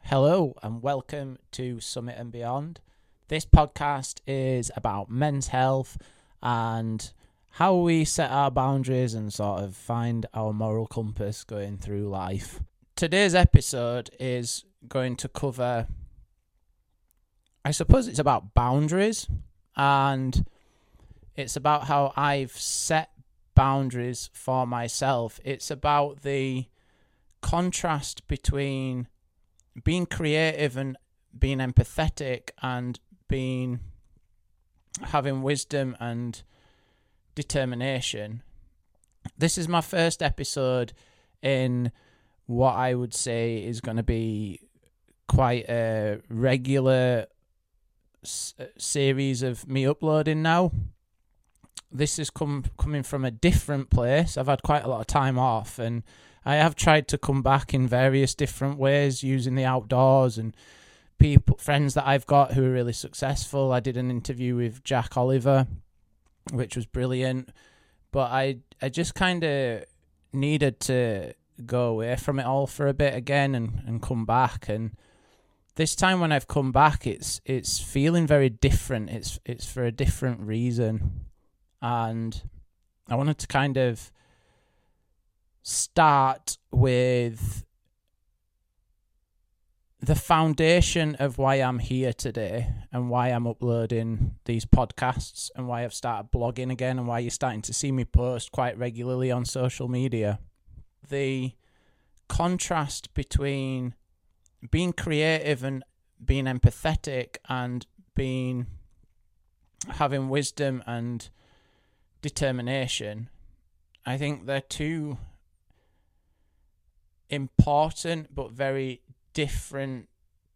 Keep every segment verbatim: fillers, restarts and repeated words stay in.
Hello and welcome to Summit and Beyond. This podcast is about men's health and how we set our boundaries and sort of find our moral compass going through life. Today's episode is going to cover, I suppose it's about boundaries, and it's about how I've set boundaries for myself. It's about the contrast between being creative and being empathetic and being having wisdom and determination. This is my first episode in what I would say is going to be quite a regular s- series of me uploading now. This is come coming from a different place. I've had quite a lot of time off, and I have tried to come back in various different ways using the outdoors and people, friends that I've got who are really successful. I did an interview with Jack Oliver, which was brilliant, but I I just kind of needed to go away from it all for a bit again and, and come back. And this time when I've come back, it's it's feeling very different. It's it's for a different reason, and I wanted to kind of start with the foundation of why I'm here today and why I'm uploading these podcasts and why I've started blogging again and why you're starting to see me post quite regularly on social media. The contrast between being creative and being empathetic and being having wisdom and determination, I think they're two important but very different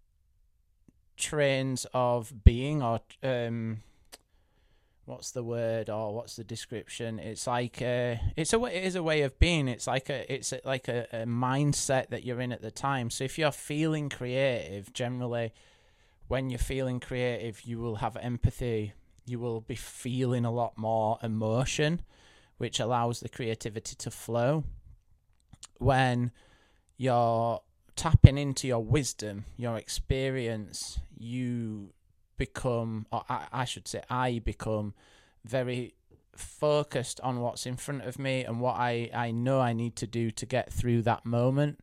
trains of being, or um what's the word or what's the description? It's like a, it's a way, it is a way of being. It's like a it's like a, a mindset that you're in at the time. So if you're feeling creative, generally when you're feeling creative you will have empathy, you will be feeling a lot more emotion, which allows the creativity to flow. When you're tapping into your wisdom, your experience, you become, or I, I should say, I become very focused on what's in front of me and what I, I know I need to do to get through that moment.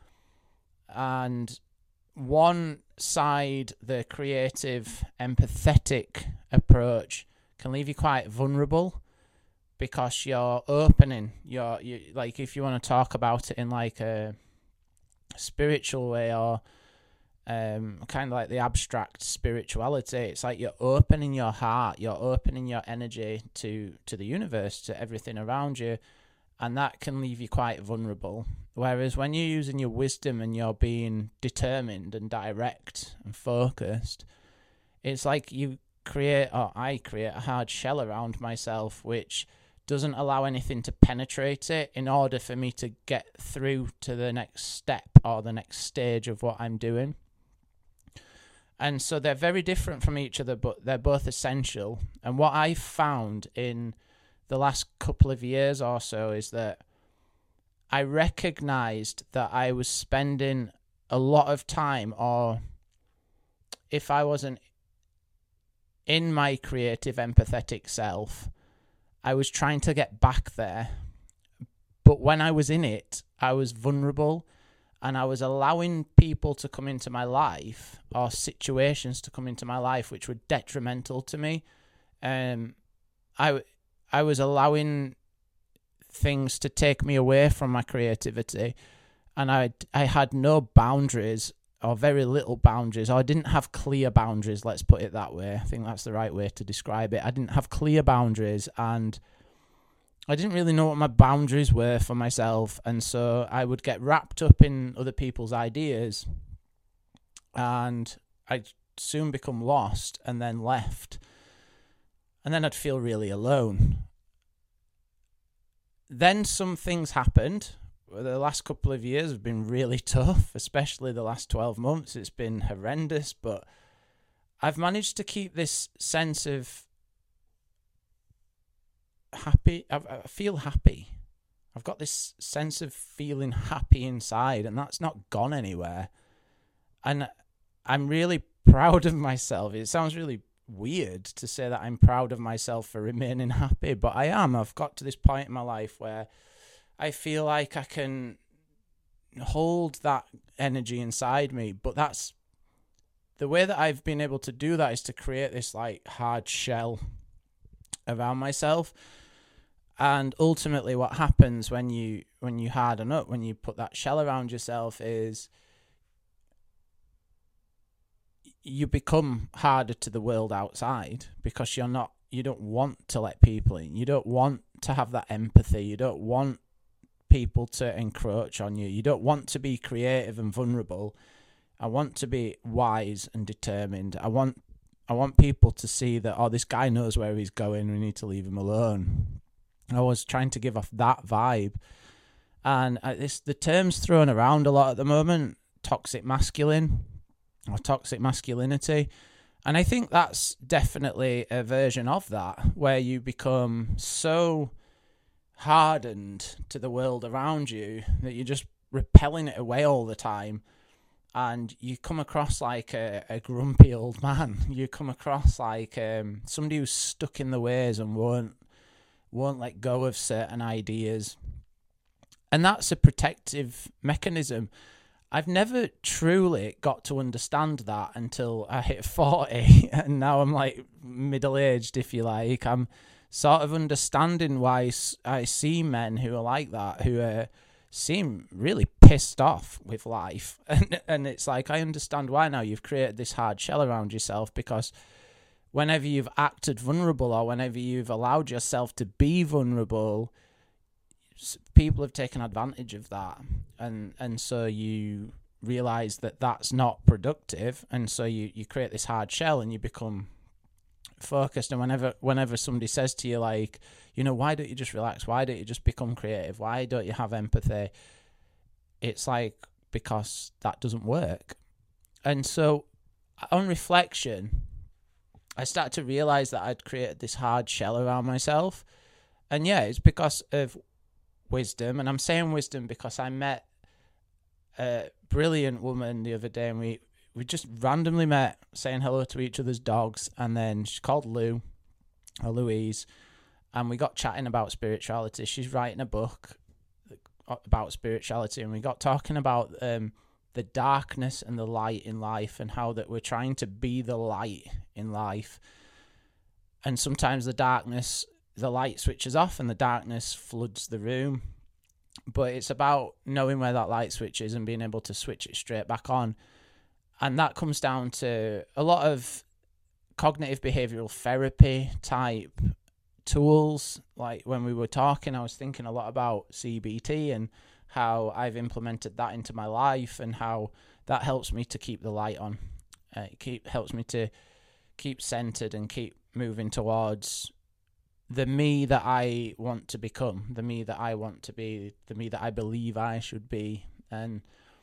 And one side, the creative, empathetic approach, can leave you quite vulnerable because you're opening, you're, you like, if you want to talk about it in like a spiritual way, or um kind of like the abstract spirituality, it's like you're opening your heart, you're opening your energy to to the universe, to everything around you, and that can leave you quite vulnerable. Whereas when you're using your wisdom and you're being determined and direct and focused, it's like you create, or I create a hard shell around myself which doesn't allow anything to penetrate it in order for me to get through to the next step or the next stage of what I'm doing. And so they're very different from each other, but they're both essential. And what I've found in the last couple of years or so is that I recognized that I was spending a lot of time, or if I wasn't in my creative, empathetic self, I was trying to get back there. But when I was in it, I was vulnerable, and I was allowing people to come into my life, or situations to come into my life which were detrimental to me. Um, I, I was allowing things to take me away from my creativity, and I, I had no boundaries, or very little boundaries, or I didn't have clear boundaries, let's put it that way. I think that's the right way to describe it. I didn't have clear boundaries, and I didn't really know what my boundaries were for myself, and so I would get wrapped up in other people's ideas, and I'd soon become lost and then left, and then I'd feel really alone. Then some things happened. The last couple of years have been really tough, especially the last twelve months. It's been horrendous, but I've managed to keep this sense of happy. I, I feel happy. I've got this sense of feeling happy inside, and that's not gone anywhere. and I'm really proud of myself. It sounds really weird to say that I'm proud of myself for remaining happy, but I am. I've got to this point in my life where I feel like I can hold that energy inside me, but that's the way that I've been able to do that is to create this like hard shell around myself. And ultimately what happens when you when you harden up, when you put that shell around yourself, is you become harder to the world outside, because you're not you don't want to let people in. You don't want to have that empathy. You don't want people to encroach on you. You don't want to be creative and vulnerable. I want to be wise and determined. I want I want people to see that, oh, this guy knows where he's going. We need to leave him alone. I was trying to give off that vibe. And I, this the term's thrown around a lot at the moment, toxic masculine or toxic masculinity. And I think that's definitely a version of that, where you become so hardened to the world around you that you're just repelling it away all the time. And you come across like a, a grumpy old man. You come across like um, somebody who's stuck in the ways and won't won't let go of certain ideas. And that's a protective mechanism. I've never truly got to understand that until I hit forty, and now I'm like middle-aged, if you like. I'm sort of understanding why I see men who are like that, who are seem really pissed off with life. And and it's like, I understand why now. You've created this hard shell around yourself, because whenever you've acted vulnerable or whenever you've allowed yourself to be vulnerable, people have taken advantage of that. And and so you realize that that's not productive. And so you, you create this hard shell and you become focused. And whenever whenever somebody says to you, like, you know, why don't you just relax? Why don't you just become creative? Why don't you have empathy? It's like, because that doesn't work. And so on reflection, I started to realize that I'd created this hard shell around myself. And yeah, it's because of wisdom. And I'm saying wisdom because I met a brilliant woman the other day, and we, we just randomly met saying hello to each other's dogs. And then she's called Lou, or Louise. And we got chatting about spirituality. She's writing a book about spirituality, and we got talking about um, the darkness and the light in life, and how that we're trying to be the light in life. And sometimes the darkness, the light switches off and the darkness floods the room. But it's about knowing where that light switch is and being able to switch it straight back on. And that comes down to a lot of cognitive behavioral therapy type tools. Like when we were talking, I was thinking a lot about C B T and how I've implemented that into my life, and how that helps me to keep the light on. Uh, it keep helps me to keep centered and keep moving towards the me that I want to become, the me that I want to be, the me that I believe I should be. And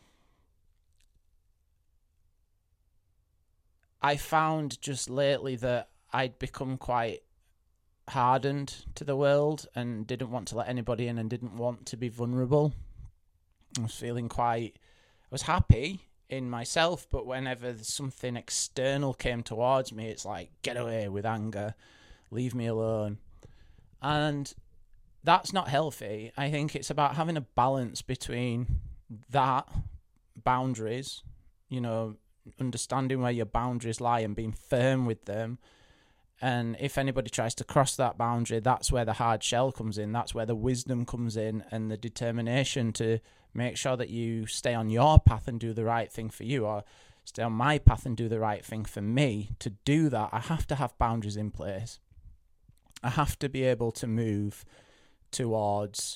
I found just lately that I'd become quite hardened to the world and didn't want to let anybody in and didn't want to be vulnerable. I was feeling quite, I was happy in myself, but whenever something external came towards me, it's like, get away with anger, leave me alone. And that's not healthy. I think it's about having a balance between that, boundaries, you know, understanding where your boundaries lie and being firm with them. And if anybody tries to cross that boundary, that's where the hard shell comes in. That's where the wisdom comes in, and the determination to make sure that you stay on your path and do the right thing for you, or stay on my path and do the right thing for me. To do that, I have to have boundaries in place. I have to be able to move towards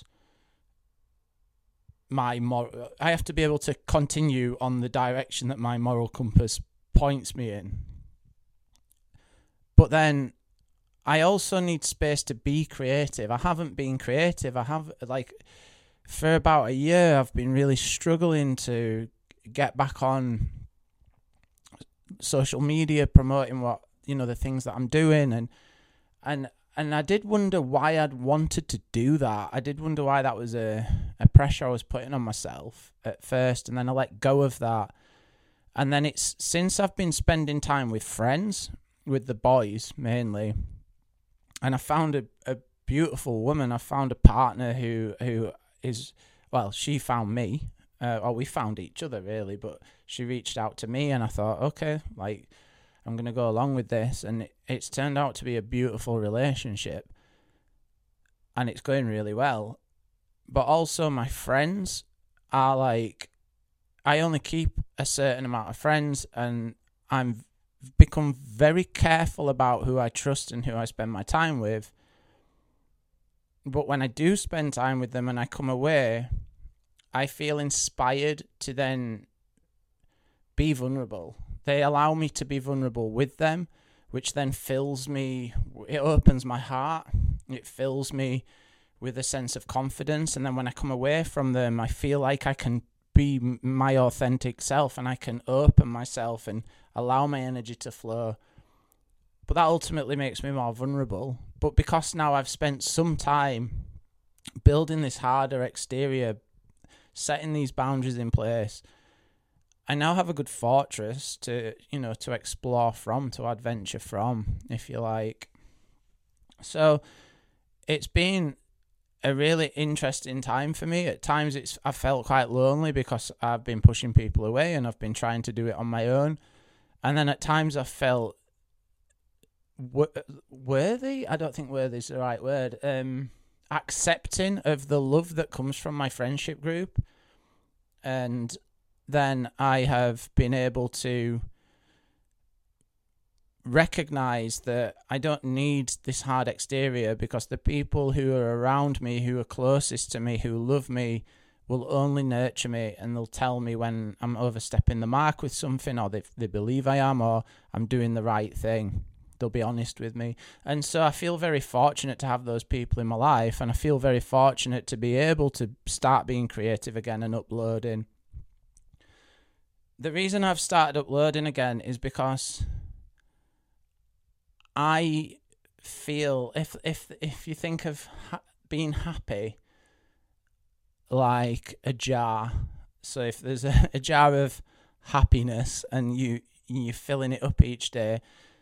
my moral. I have to be able to continue on the direction that my moral compass points me in. But then I also need space to be creative. I haven't been creative. I have, like, for about a year, I've been really struggling to get back on social media, promoting what, you know, the things that I'm doing. And, and, and I did wonder why I'd wanted to do that. I did wonder why that was a, a pressure I was putting on myself at first. And then I let go of that. And then it's since I've been spending time with friends, with the boys mainly, and I found a, a beautiful woman. I found a partner who who is, well, she found me, uh, or we found each other really, but she reached out to me and I thought, okay, like, I'm going to go along with this. And it, it's turned out to be a beautiful relationship and it's going really well. But also my friends are like, I only keep a certain amount of friends, and I'm become very careful about who I trust and who I spend my time with. But when I do spend time with them and I come away, I feel inspired to then be vulnerable. They allow me to be vulnerable with them, which then fills me, it opens my heart, it fills me with a sense of confidence. And then when I come away from them, I feel like I can be my authentic self and I can open myself and allow my energy to flow. But that ultimately makes me more vulnerable. But because now I've spent some time building this harder exterior, setting these boundaries in place, I now have a good fortress to, you know, to explore from, to adventure from, if you like. So it's been a really interesting time for me. At times it's I felt quite lonely because I've been pushing people away and I've been trying to do it on my own. And then at times I felt w- worthy. I don't think worthy is the right word. Um, accepting of the love that comes from my friendship group. And then I have been able to recognize that I don't need this hard exterior, because the people who are around me, who are closest to me, who love me, will only nurture me, and they'll tell me when I'm overstepping the mark with something, or they they believe I am, or I'm doing the right thing. They'll be honest with me. And so I feel very fortunate to have those people in my life, and I feel very fortunate to be able to start being creative again and uploading. The reason I've started uploading again is because I feel, if if if you think of ha- being happy like a jar, so if there's a, a jar of happiness and you you're filling it up each day,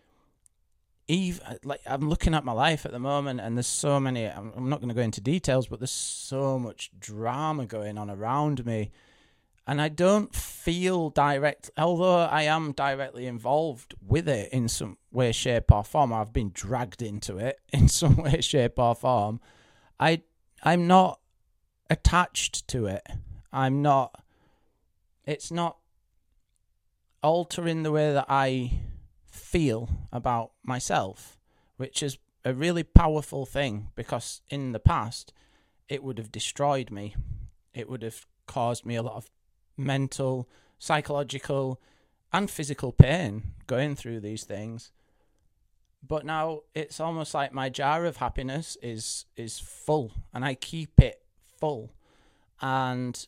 even like I'm looking at my life at the moment, and there's so many. I'm, I'm not going to go into details, but there's so much drama going on around me. And I don't feel direct, although I am directly involved with it in some way, shape or form. I've been dragged into it in some way, shape or form. I, I'm not attached to it. I'm not, it's not altering the way that I feel about myself, which is a really powerful thing, because in the past, it would have destroyed me. It would have caused me a lot of mental, psychological and physical pain going through these things. But now it's almost like my jar of happiness is is full, and I keep it full. And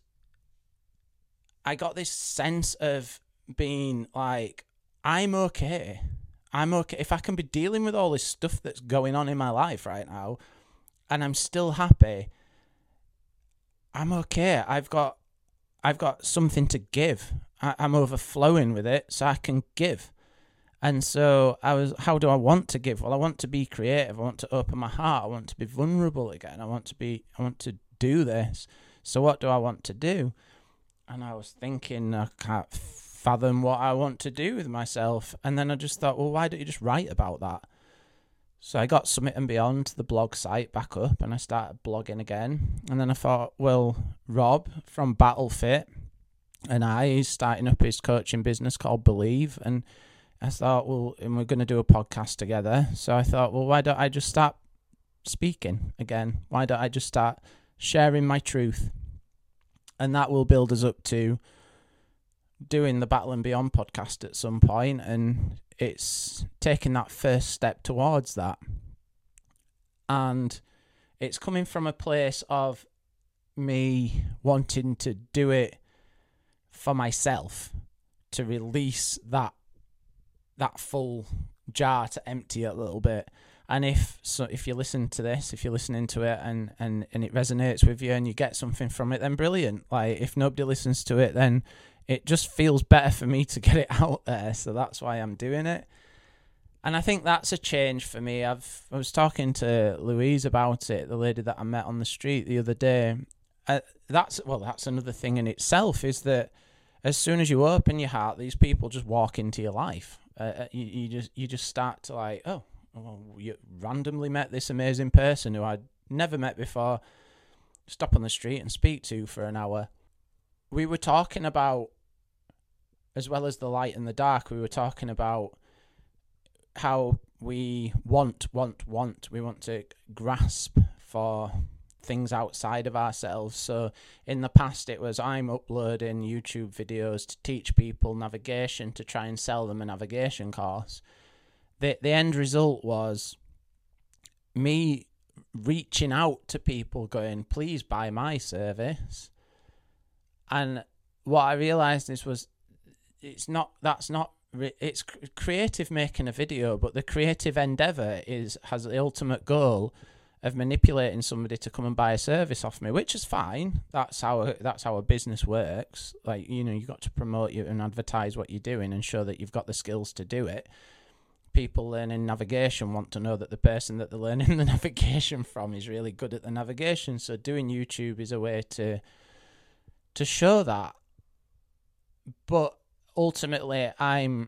I got this sense of being like, I'm okay. I'm okay. If I can be dealing with all this stuff that's going on in my life right now and I'm still happy, I'm okay. I've got I've got something to give. I, I'm overflowing with it, so I can give. And so I was, how do I want to give? Well, I want to be creative. I want to open my heart. I want to be vulnerable again. I want to be, I want to do this. So what do I want to do? And I was thinking, I can't fathom what I want to do with myself. And then I just thought, well, why don't you just write about that? So I got Summit and Beyond, the blog site, back up, and I started blogging again. And then I thought, well, Rob from BattleFit and I, he's starting up his coaching business called Believe. And I thought, well, and we're going to do a podcast together. So I thought, well, why don't I just start speaking again? Why don't I just start sharing my truth? And that will build us up to doing the Battle and Beyond podcast at some point, and it's taking that first step towards that. And it's coming from a place of me wanting to do it for myself, to release that that full jar, to empty it a little bit. And if so, if you listen to this, if you're listening to it and, and, and it resonates with you and you get something from it, then brilliant. Like, if nobody listens to it, then it just feels better for me to get it out there. So that's why I'm doing it. And I think that's a change for me. I've I was talking to Louise about it, the lady that I met on the street the other day. Uh, that's well, that's another thing in itself, is that as soon as you open your heart, these people just walk into your life. Uh, you, you just you just start to like, oh, well, you randomly met this amazing person who I'd never met before. Stop on the street and speak to for an hour. We were talking about, as well as the light and the dark, we were talking about how we want, want, want. We want to grasp for things outside of ourselves. So in the past, it was I'm uploading YouTube videos to teach people navigation, to try and sell them a navigation course. The, the end result was me reaching out to people going, please buy my service. And what I realised is was it's not, that's not, it's creative making a video, but the creative endeavour is has the ultimate goal of manipulating somebody to come and buy a service off me, which is fine. That's how that's how a business works. Like, you know, you got to promote you and advertise what you're doing and show that you've got the skills to do it. People learning navigation want to know that the person that they're learning the navigation from is really good at the navigation. So doing YouTube is a way to to show that. But ultimately, I'm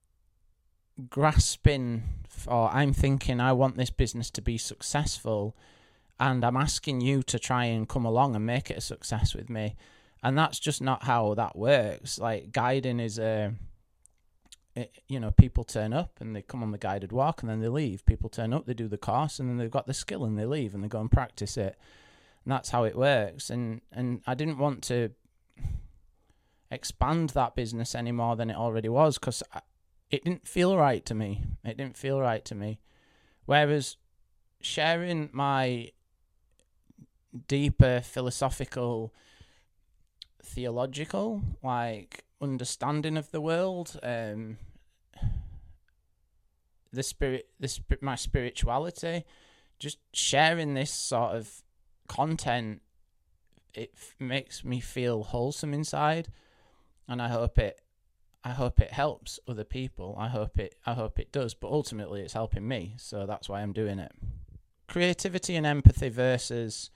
grasping for, I'm thinking I want this business to be successful, and I'm asking you to try and come along and make it a success with me. And that's just not how that works. Like, guiding is a, it, you know, people turn up and they come on the guided walk and then they leave. People turn up, they do the course, and then they've got the skill and they leave and they go and practice it. And that's how it works. And and I didn't want to expand that business any more than it already was, because it didn't feel right to me. It didn't feel right to me. Whereas sharing my deeper philosophical, theological, like, understanding of the world, um, the spirit, the sp- my spirituality, just sharing this sort of content, it f- makes me feel wholesome inside. And I hope it, I hope it helps other people. I hope it, I hope it does. But ultimately, it's helping me, so that's why I'm doing it. Creativity and empathy versus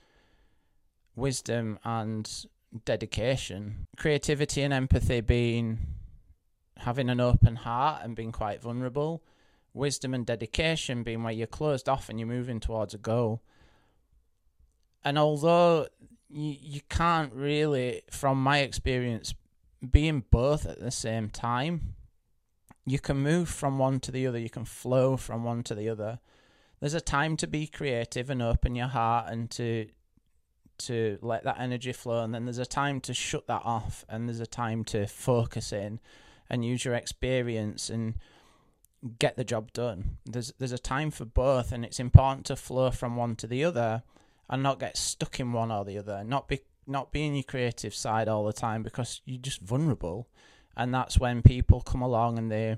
wisdom and dedication. Creativity and empathy being having an open heart and being quite vulnerable. Wisdom and dedication being where you're closed off and you're moving towards a goal. And although you you can't really, from my experience, being both at the same time, you can move from one to the other, you can flow from one to the other. There's a time to be creative and open your heart and to to let that energy flow, and then there's a time to shut that off, and there's a time to focus in and use your experience and get the job done. There's there's a time for both, and it's important to flow from one to the other and not get stuck in one or the other, not be not be in your creative side all the time, because you're just vulnerable, and that's when people come along and they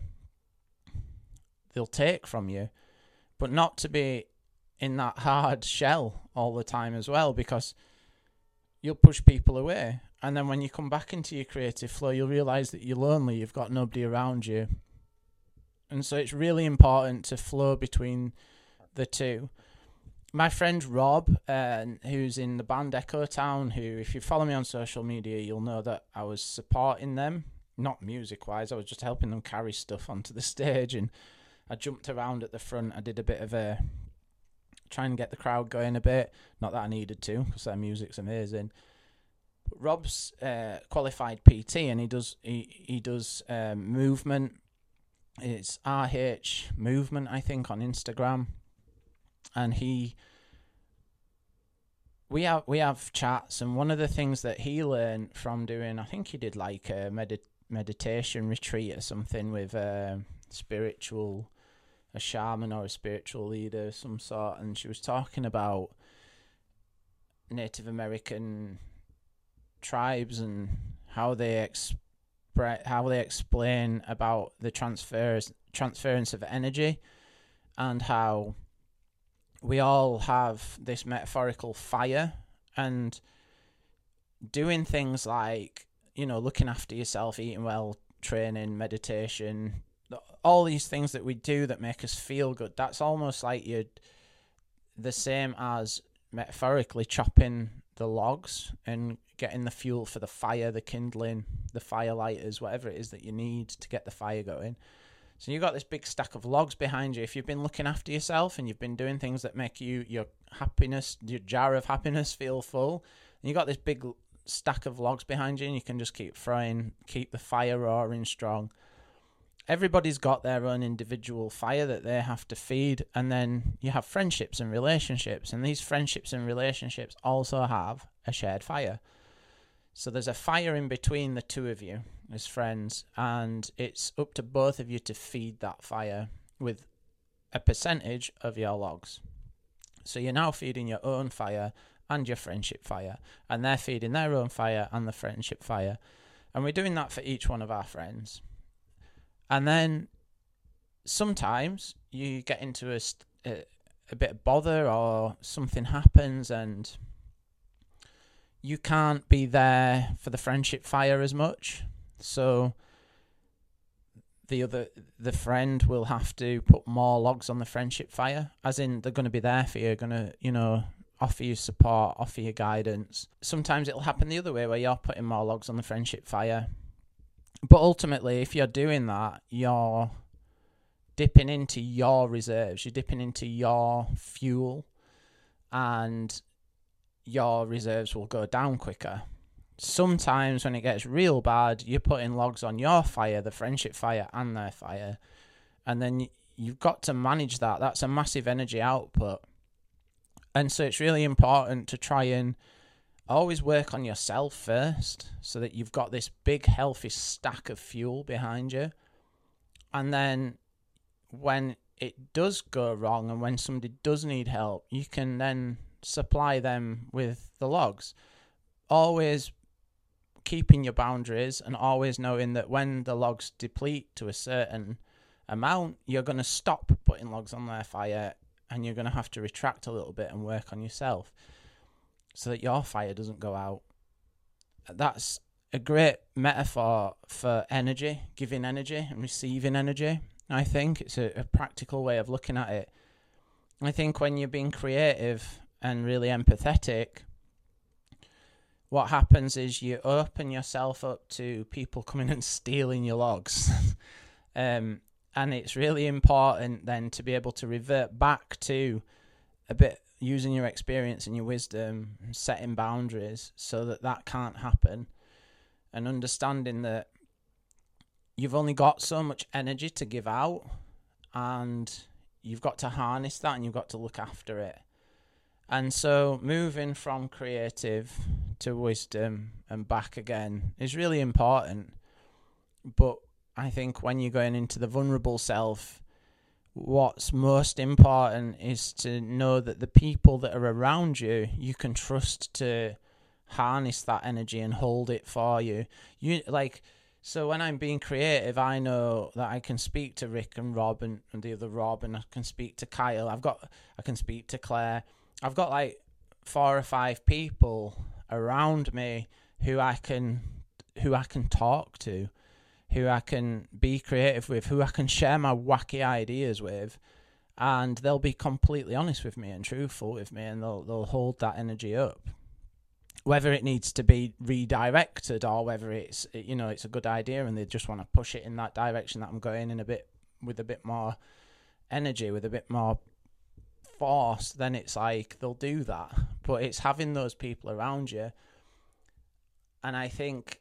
they'll take from you. But not to be in that hard shell all the time as well, because you'll push people away, and then when you come back into your creative flow, you'll realize that you're lonely, you've got nobody around you. And so it's really important to flow between the two. My friend Rob, uh, who's in the band Echo Town, who, if you follow me on social media, you'll know that I was supporting them, not music-wise, I was just helping them carry stuff onto the stage, and I jumped around at the front. I did a bit of a, trying to get the crowd going a bit, not that I needed to, because their music's amazing. But Rob's uh, qualified P T, and he does, he, he does um, movement. It's R H Movement, I think, on Instagram. And he, we have we have chats, and one of the things that he learned from doing, I think he did like a med- meditation retreat or something with a spiritual, a shaman or a spiritual leader of some sort, and she was talking about Native American tribes and how they expre- how they explain about the transfers transference of energy, and how we all have this metaphorical fire, and doing things like you know, looking after yourself, eating well, training, meditation, all these things that we do that make us feel good, that's almost like you're the same as metaphorically chopping the logs and getting the fuel for the fire, the kindling, the fire lighters, whatever it is that you need to get the fire going. So you've got this big stack of logs behind you. If you've been looking after yourself and you've been doing things that make you, your happiness, your jar of happiness feel full, and you've got this big stack of logs behind you and you can just keep throwing, keep the fire roaring strong. Everybody's got their own individual fire that they have to feed, and then you have friendships and relationships, and these friendships and relationships also have a shared fire. So there's a fire in between the two of you as friends, and it's up to both of you to feed that fire with a percentage of your logs. So you're now feeding your own fire and your friendship fire, and they're feeding their own fire and the friendship fire, and we're doing that for each one of our friends. And then sometimes you get into a, a, a bit of bother, or something happens and you can't be there for the friendship fire as much. So the other, the friend will have to put more logs on the friendship fire, as in they're going to be there for you, going to, you know, offer you support, offer you guidance. Sometimes it'll happen the other way, where you're putting more logs on the friendship fire. But ultimately, if you're doing that, you're dipping into your reserves, you're dipping into your fuel, and your reserves will go down quicker. Sometimes when it gets real bad, you're putting logs on your fire, the friendship fire and their fire, and then you've got to manage that. That's a massive energy output. And so it's really important to try and always work on yourself first, so that you've got this big healthy stack of fuel behind you. And then when it does go wrong and when somebody does need help, you can then supply them with the logs. Always keeping your boundaries, and always knowing that when the logs deplete to a certain amount, you're going to stop putting logs on their fire, and you're going to have to retract a little bit and work on yourself, so that your fire doesn't go out. That's a great metaphor for energy, giving energy and receiving energy. I think it's a, a practical way of looking at it. I think when you're being creative and really empathetic, what happens is you open yourself up to people coming and stealing your logs. um, and it's really important then to be able to revert back to a bit, using your experience and your wisdom, setting boundaries so that that can't happen, and understanding that you've only got so much energy to give out, and you've got to harness that, and you've got to look after it. And so moving from creative to wisdom and back again is really important. But I think when you're going into the vulnerable self, what's most important is to know that the people that are around you, you can trust to harness that energy and hold it for you. You like, so when I'm being creative, I know that I can speak to Rick and Rob and, and the other Rob, and I can speak to Kyle. I've got, I can speak to Claire. I've got like four or five people around me who I can, who I can talk to, who I can be creative with, who I can share my wacky ideas with, and they'll be completely honest with me and truthful with me, and they'll they'll hold that energy up. Whether it needs to be redirected, or whether it's, you know, it's a good idea and they just want to push it in that direction that I'm going in a bit, with a bit more energy, with a bit more force, then it's like they'll do that. But it's having those people around you, and I think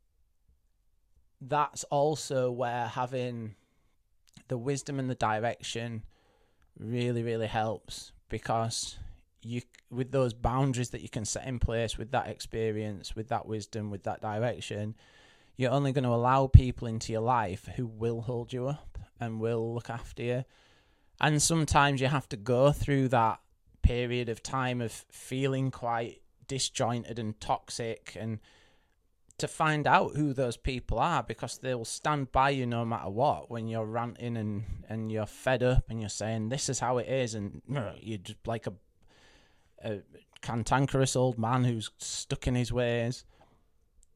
that's also where having the wisdom and the direction really, really helps, because you, with those boundaries that you can set in place, with that experience, with that wisdom, with that direction, you're only going to allow people into your life who will hold you up and will look after you. And sometimes you have to go through that period of time of feeling quite disjointed and toxic, and to find out who those people are, because they'll stand by you no matter what when you're ranting and, and you're fed up and you're saying this is how it is, and you're just like a, a cantankerous old man who's stuck in his ways.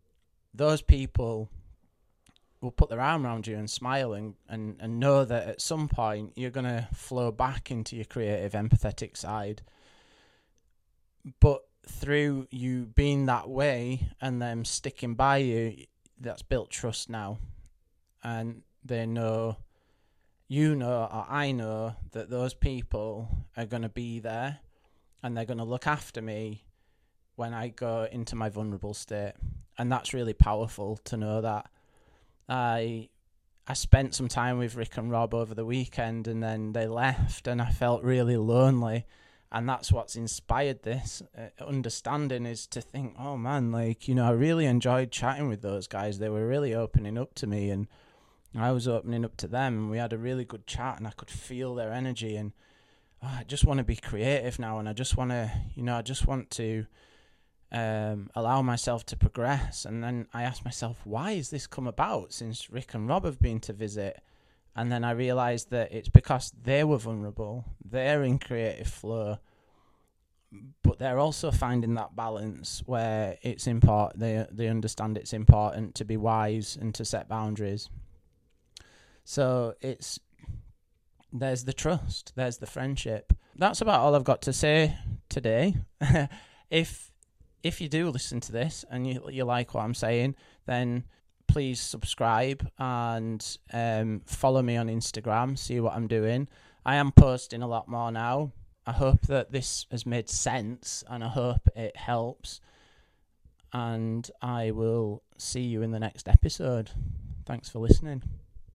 those people will put their arm around you and smile and, and, and know that at some point you're going to flow back into your creative, empathetic side. But through you being that way and them sticking by you, that's built trust now. And they know, you know, or I know that those people are going to be there and they're going to look after me when I go into my vulnerable state. And that's really powerful to know that. I I spent some time with Rick and Rob over the weekend, and then they left, and I felt really lonely. And that's what's inspired this uh, understanding, is to think, oh man, like, you know, I really enjoyed chatting with those guys. They were really opening up to me, and I was opening up to them, and we had a really good chat, and I could feel their energy. And oh, I just want to be creative now, and I just want to, you know, I just want to um, allow myself to progress. And then I asked myself, why has this come about since Rick and Rob have been to visit? And then I realised that it's because they were vulnerable, they're in creative flow, but they're also finding that balance where it's important, they, they understand it's important to be wise and to set boundaries. So it's, there's the trust, there's the friendship. That's about all I've got to say today. if if you do listen to this and you you like what I'm saying, then please subscribe and um, follow me on Instagram, see what I'm doing. I am posting a lot more now. I hope that this has made sense, and I hope it helps. And I will see you in the next episode. Thanks for listening.